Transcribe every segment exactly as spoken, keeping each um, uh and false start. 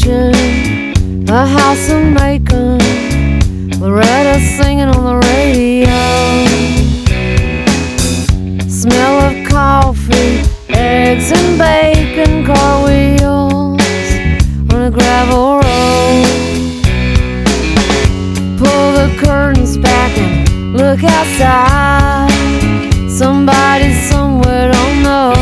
kitchen, a house in Macon, Loretta singing on the radio. Smell of coffee, eggs and bacon, car wheels on a gravel road. Pull the curtains back and look outside. Somebody somewhere, don't know.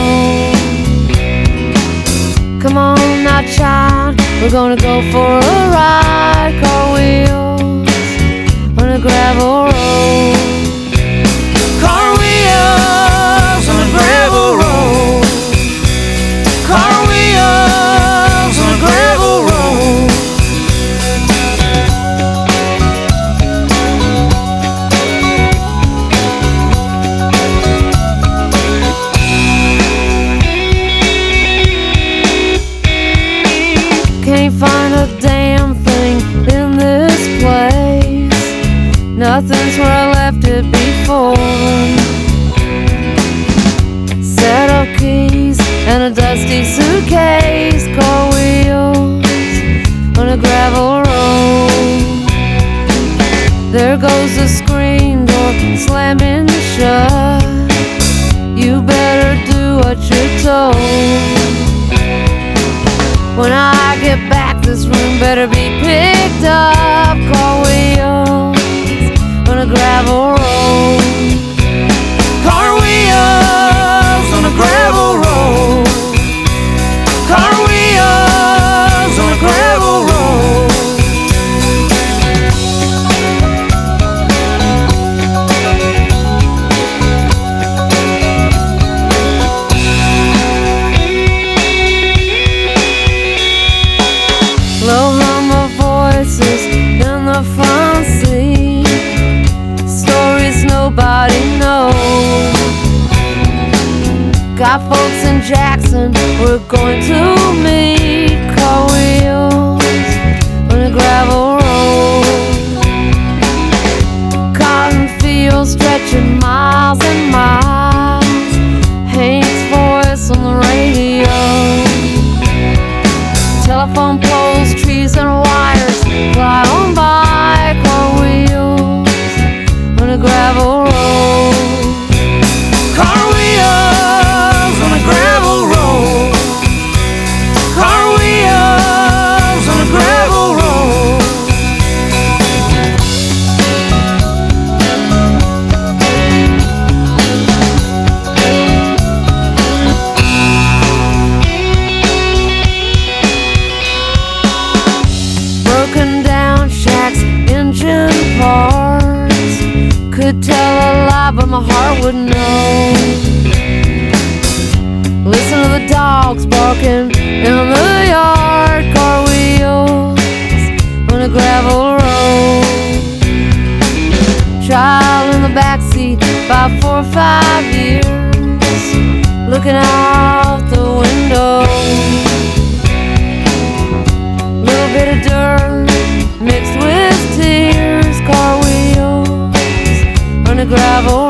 Come on now, child, we're gonna go for a ride. Car wheels on a gravel road. Car wheels on a gravel road. Car wheels on a gravel road. Can't find a damn thing in this place. Nothing's where I left it before. Set of keys and a dusty suitcase. Car wheels on a gravel road. There goes the screen door slamming shut. You better do what you're told. When I get back, this room better be picked up. Car wheels on a gravel road. Car wheels on a gravel road. Car wheels on a gravel road. Low hum of voices in the front seat, stories nobody knows. Got folks in Jackson we're going to meet. Car wheels on a gravel road. Cotton fields stretching miles and miles. Hank's voice on the radio. Telephone poles, trees and wires fly on by. Car wheels on a gravel road. Car wheels on a gravel road. Car wheels on a gravel road. Broken down shacks, engine parts. Could tell a lie, but my heart would know. Listen to the dogs barking in the yard. Car wheels on a gravel road. Child in the backseat, about four or five years, looking out the window. Little bit of dirt mixed with tears. Car wheels on a gravel